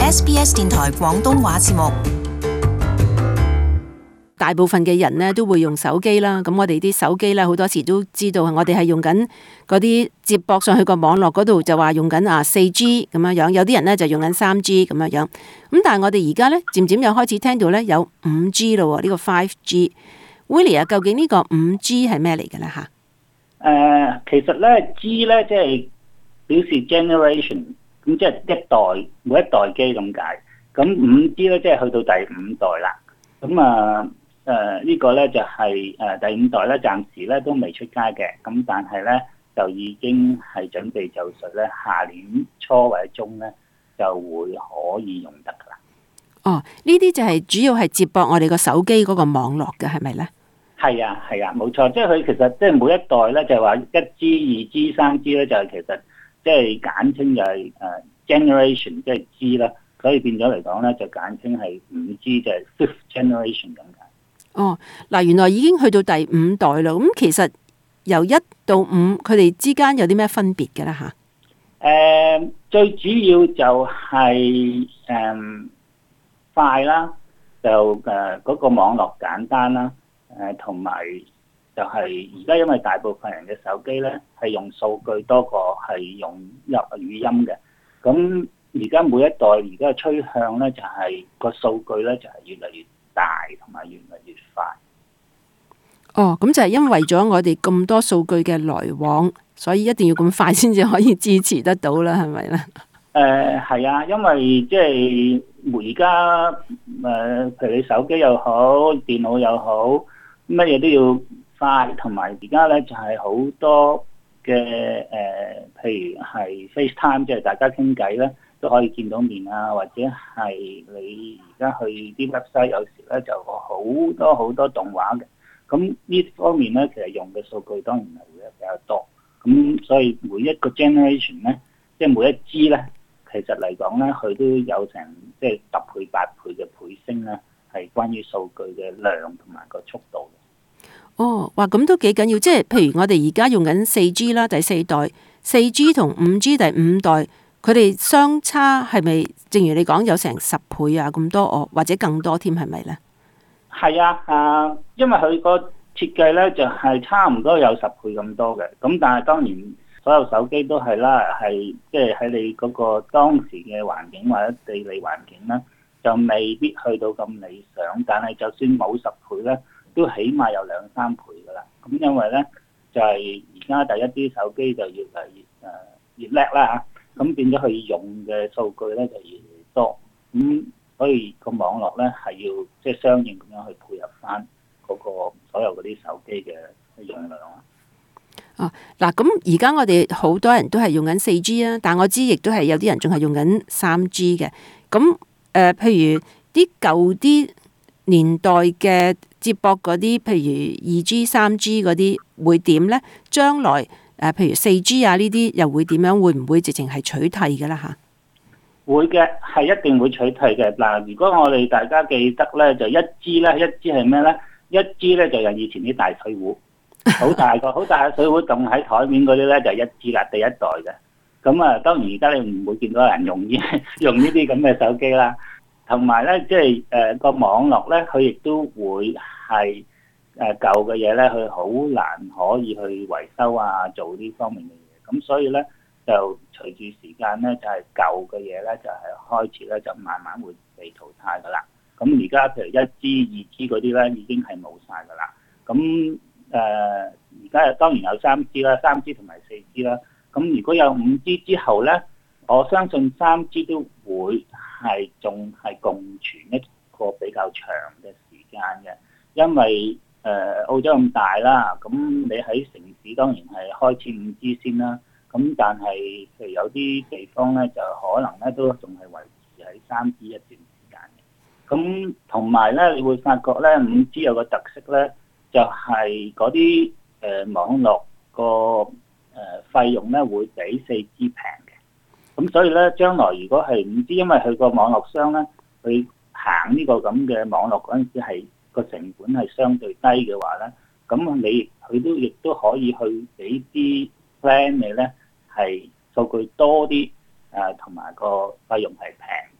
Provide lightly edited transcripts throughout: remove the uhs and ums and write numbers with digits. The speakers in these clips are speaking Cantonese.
SBS 電台廣東話節目。 大部分嘅人呢都會用手機啦，咁我哋啲手機呢好多時都知道我哋係用緊嗰啲接駁上去個網絡嗰度，就話用緊4G 咁樣樣，有啲人呢就用緊3G 咁樣樣。咁但係我哋而家呢漸漸又開始聽到呢有5G 咯，呢個 5G。Willie 啊，究竟呢個5G 係咩嚟嘅呢？吓？ 其實咧 G 咧即係表示 generation， 咁即係一代，每一代機咁解。咁5G 咧即係去到第5代啦。咁呢個咧就係第5代咧，暫時咧都未出街嘅。咁但係咧就已經係準備就緒咧，下年初或者中咧就會可以用得噶啦。 哦，呢啲就係主要係接駁我哋個手機嗰個網絡嘅，係咪咧？ 係啊，冇錯，即係佢其實即係每一代咧，就係話1G、2G、3G 咧，就係其實即係簡稱就係generation，即係 G 啦，所以變咗嚟講咧，就簡稱係5G，就係 fifth generation 咁解。 哦，嗱，原來已經去到第5代啦。咁其實由1到5，佢哋之間有啲咩分別嘅咧？吓？ 最主要就係快啦，就嗰個網絡簡單啦。同埋就係而家因為大部分人嘅手機咧係用數據多過係用語音嘅，咁而家每一代而家嘅趨向咧就係個數據咧就係越嚟越大同埋越嚟越快。 哦，咁就係因為咗我哋咁多數據嘅來往，所以一定要咁快先至可以支持得到啦，係咪咧？ 係啊，因為即係而家譬如你手機又好，電腦又好，乜嘢都要快，同埋而家咧就係好多嘅譬如係 FaceTime， 即係大家傾偈咧都可以見到面啊，或者係你而家去啲 website 有時咧就好多動畫嘅，咁呢方面咧其實用嘅數據當然係會比較多，咁所以每一個 generation 咧，即係每一支咧，其實嚟講咧佢都有成即係10倍、8倍嘅倍升咧，係關於數據嘅量同埋個速度。 哦，哇，咁都幾緊要，即係譬如我哋而家用緊4G 啦，第4代4G 同5G 第5代，佢哋相差係咪正如你講有成10倍啊咁多哦，或者更多添係咪咧？ 係啊，因為佢個設計咧就係差唔多有10倍咁多嘅，咁但係當然所有手機都係啦，係即係喺你嗰個當時嘅環境或者地理環境咧，就未必去到咁理想，但係就算冇10倍咧，都起碼有2-3倍噶啦。咁因為咧就係而家第一啲手機就越嚟越叻啦嚇，咁變咗佢用嘅數據咧就越嚟越多，咁所以個網絡咧係要即係相應咁樣去配合翻嗰個所有嗰啲手機嘅容量啊。 哦，嗱，咁而家我哋好多人都係用緊4G啊，但我知亦都係有啲人仲係用緊3G嘅。咁譬如啲舊啲年代嘅接駁嗰啲，譬如2G、3G 嗰啲會點呢？將來譬如4G 啊呢啲又會點樣？會唔會直情係取替嘅啦嚇？ 會嘅，係一定會取替嘅。嗱，如果我哋大家記得咧，就1G咧，1G係咩咧？1G咧就係以前啲大水壺，好大嘅水壺凍喺台面嗰啲咧就係1G啦，第一代嘅。咁啊，當然而家你唔會見到有人用呢啲咁嘅手機啦。同埋咧，即係個網絡咧，佢亦都會係舊嘅嘢咧，佢好難可以去維修啊，做呢方面嘅嘢。咁所以咧，就隨住時間咧，就係舊嘅嘢咧，就係開始咧，就慢慢會被淘汰噶啦。咁而家譬如1G、2G 嗰啲咧，已經係冇晒噶啦。咁而家當然有3G 啦，3G 同埋4G啦。咁如果有5G 之後咧，我相信3G 都會仲係共存一個比較長嘅時間嘅，因為澳洲咁大啦，咁你喺城市當然係開始5G 先啦。咁但係譬如有啲地方咧，就可能咧都仲係維持喺3G 一段時間嘅。咁同埋咧，你會發覺咧5G 有個特色咧，就係嗰啲網絡個費用咧會比4G 平嘅。咁所以咧，將來如果係5G，因為佢個網絡商咧，佢行呢個咁嘅網絡嗰陣時係個成本係相對低嘅話咧，咁佢亦都可以去俾啲 plan 你咧係數據多啲，同埋個費用係平啲，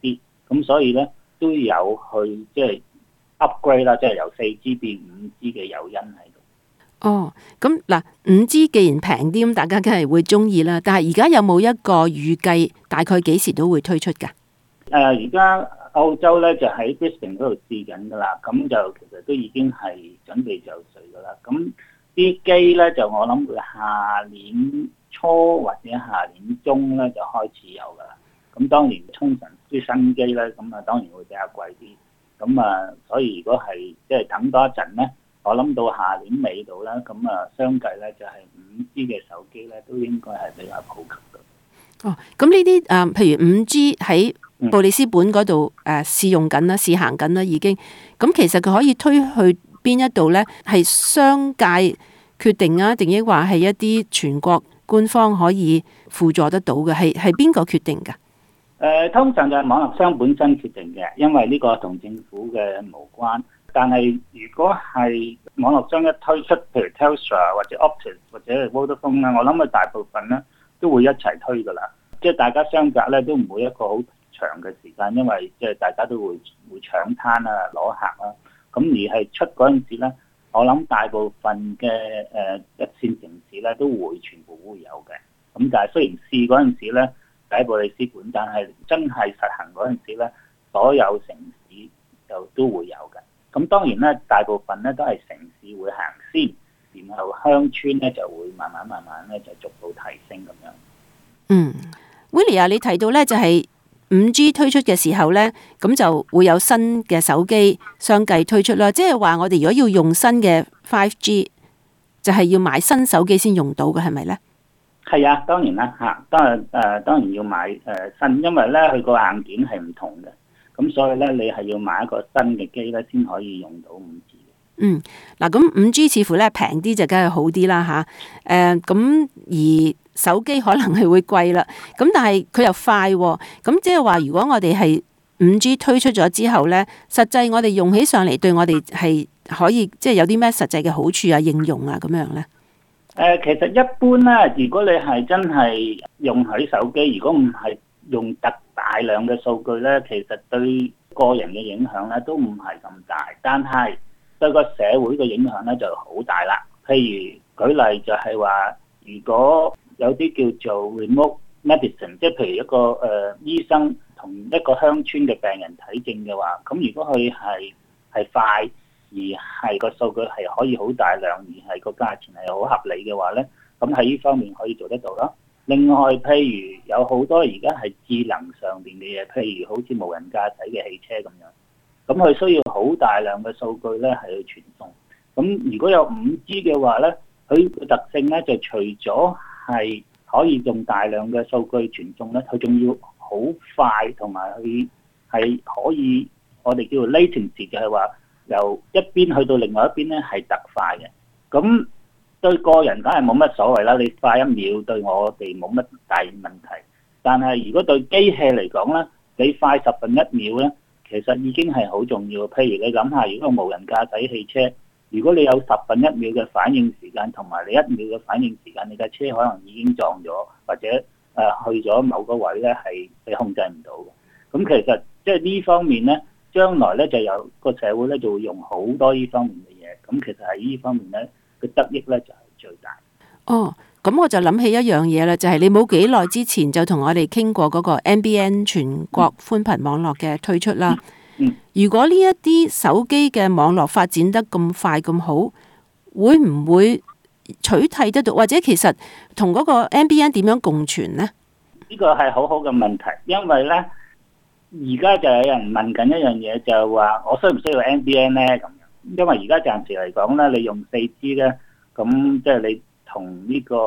咁所以咧都有去即係 upgrade 啦，即係由4G 變5G 嘅誘因喺度。 哦，咁嗱，5G 既然平啲，咁大家梗係會中意啦。但係而家有冇一個預計大概幾時都會推出㗎？ 而家澳洲咧就喺 Brisbane 嗰度試緊㗎啦，咁就其實都已經係準備就緒㗎啦。咁啲機咧就我諗會下年初或者下年中咧就開始有㗎啦。咁當然通常啲新機咧，咁啊當然會比較貴啲。咁啊，所以如果係即係等多一陣咧，我諗到下年尾度啦，咁啊相繼咧就係5G 嘅手機咧都應該係比較普及嘅。 哦，咁呢啲譬如5G 喺布里斯本嗰度試用緊啦，試行緊啦已經。咁其實佢可以推去邊一度咧？係商界決定啊，定抑或係一啲全國官方可以輔助得到嘅？係邊個決定㗎？ 通常就係網絡商本身決定嘅，因為呢個同政府嘅無關。但係如果係網絡商一推出，譬如 Telstra 或者 Optus 或者 Vodafone 啦，我諗佢大部分咧都會一齊推㗎啦。即係大家相隔咧都唔會一個好長嘅時間，因為即係大家都會搶攤啊、攞客啦。咁而係出嗰陣時咧，我諗大部分嘅一線城市咧都會全部會有嘅。咁但係雖然試嗰陣時咧喺布里斯本，但係真係實行嗰陣時咧，所有城市就都會有嘅。咁當然咧，大部分咧都係城市會行先，然後鄉村咧就會慢慢咧就逐步提升咁樣。 嗯，Willie 啊，你提到咧就係5G 推出嘅時候咧，咁就會有新嘅手機相繼推出啦。即係話我哋如果要用新嘅 5G，就係要買新手機先用到嘅，係咪咧？ 係啊，當然啦嚇，當然要買新，因為咧佢個硬件係唔同嘅。咁所以咧，你係要買一個新嘅機咧，先可以用到5G 嘅。 嗱，咁5G 似乎咧平啲就梗係好啲啦嚇。咁而手機可能係會貴啦。咁但係佢又快喎。咁即係話，如果我哋係5G 推出咗之後咧，實際我哋用起上嚟，對我哋係可以即係有啲咩實際嘅好處啊、應用啊咁樣咧？ 其實一般咧，如果你係真係用喺手機，如果唔係用大量嘅數據咧，其實對個人嘅影響咧都唔係咁大，但係對個社會嘅影響咧就好大啦。譬如舉例就係話，如果有啲叫做 remote medicine， 即係譬如一個醫生同一個鄉村嘅病人睇症嘅話，咁如果佢係快，而係個數據係可以好大量，而係個價錢係好合理嘅話咧，咁喺呢方面可以做得到咯。另外，譬如有好多而家係智能上邊嘅嘢，譬如好似無人駕駛嘅汽車咁樣，咁佢需要好大量嘅數據咧係去傳送。咁如果有5G 嘅話咧，佢嘅特性咧就除咗係可以用大量嘅數據傳送咧，佢仲要好快，同埋佢係可以我哋叫做 latency，就係話由一邊去到另外一邊咧係特快嘅。咁對個人梗係冇乜所謂啦，你快1秒對我哋冇乜大問題。但係如果對機器嚟講咧，你快1/10秒咧，其實已經係好重要。譬如你諗下，如果個無人駕駛汽車，如果你有1/10秒嘅反應時間，同埋你1秒嘅反應時間，你架車可能已經撞咗，或者去咗某個位咧係你控制唔到嘅。咁其實即係呢方面咧，將來咧就有個社會咧就會用好多呢方面嘅嘢。咁其實喺呢方面咧，佢得益咧就係最大。 哦，咁我就諗起一樣嘢啦，就係你冇幾耐之前就同我哋傾過嗰個 NBN 全國寬頻網絡嘅推出啦。如果呢一啲手機嘅網絡發展得咁快咁好，會唔會取替得到，或者其實同嗰個 NBN 點樣共存呢？ 呢個係好好嘅問題，因為咧而家就有人問緊一樣嘢，就係話我需唔需要 NBN 咧咁樣？因為而家暫時嚟講咧，你用4G 咧，咁即係你同呢個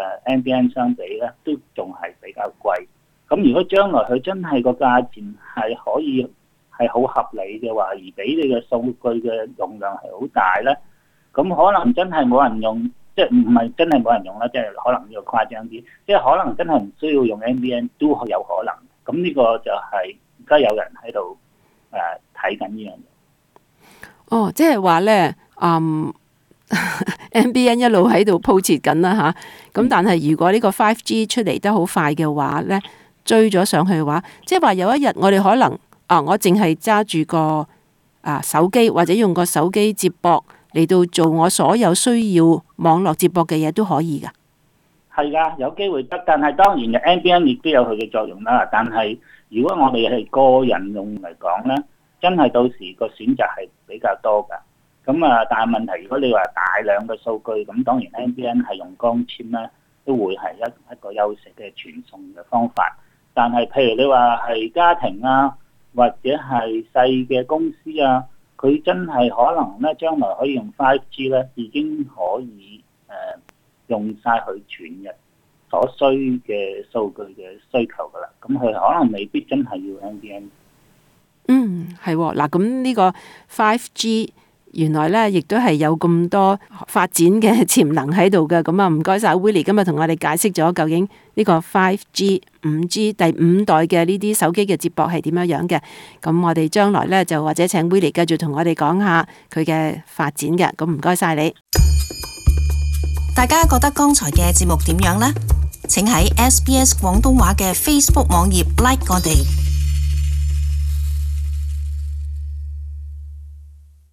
NBN 相比咧，都仲係比較貴。咁如果將來佢真係個價錢係可以係好合理嘅話，而俾你嘅數據嘅容量係好大咧，咁可能真係冇人用，即係唔係真係冇人用啦，即係可能呢個誇張啲，即係可能真係唔需要用 NBN 都有可能。咁呢個就係而家有人喺度睇緊呢樣嘢。 哦，即係話咧，NBN 一路喺度鋪設緊啦吓，咁但係如果呢個 5G 出嚟得好快嘅話咧，追咗上去嘅話，即係話有一日我哋可能我淨係揸住個手機或者用個手機接駁嚟到做我所有需要網絡接駁嘅嘢都可以㗎。 係㗎，有機會得，但係當然嘅 NBN 亦都有佢嘅作用啦。但係如果我哋係個人用嚟講咧，真係到時個選擇係比較多㗎。咁但係問題，如果你話大量嘅數據，咁當然 NBN 係用光纖咧，都會係一個優勢嘅傳送嘅方法。但係譬如你話係家庭啊，或者係細嘅公司啊，佢真係可能咧將來可以用 5G 咧，已經可以用晒佢全日所需嘅數據嘅需求㗎啦。咁佢可能未必真係要 NBN。 係喎，嗱，咁呢個 5G 原來咧亦都係有咁多發展嘅潛能喺度嘅。咁唔該晒 Willie 今日同我哋解釋咗究竟呢個 5G、5G 第5代嘅呢啲手機嘅接駁係點樣樣嘅。咁我哋將來咧就或者請 Willie 繼續同我哋講下佢嘅發展嘅。咁唔該晒你。 大家覺得剛才嘅節目點樣呢？請喺SBS 廣東話嘅 Facebook 網頁 like 我哋。